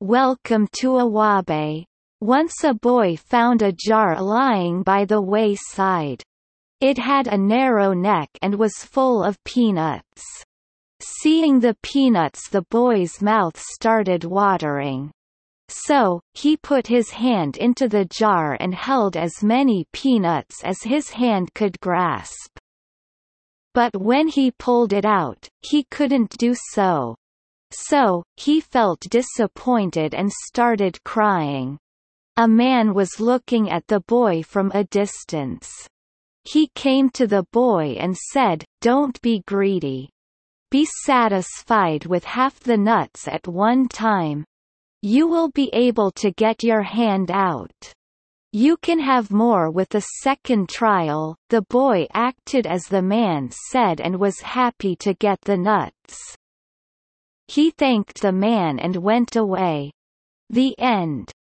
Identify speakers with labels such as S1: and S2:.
S1: Welcome to Awabe. Once a boy found a jar lying by the wayside. It had a narrow neck and was full of peanuts. Seeing the peanuts, the boy's mouth started watering. So, he put his hand into the jar and held as many peanuts as his hand could grasp. But when he pulled it out, he couldn't do so. So, he felt disappointed and started crying. A man was looking at the boy from a distance. He came to the boy and said, "Don't be greedy. Be satisfied with half the nuts at one time. You will be able to get your hand out. You can have more with the second trial." The boy acted as the man said and was happy to get the nuts. He thanked the man and went away. The end.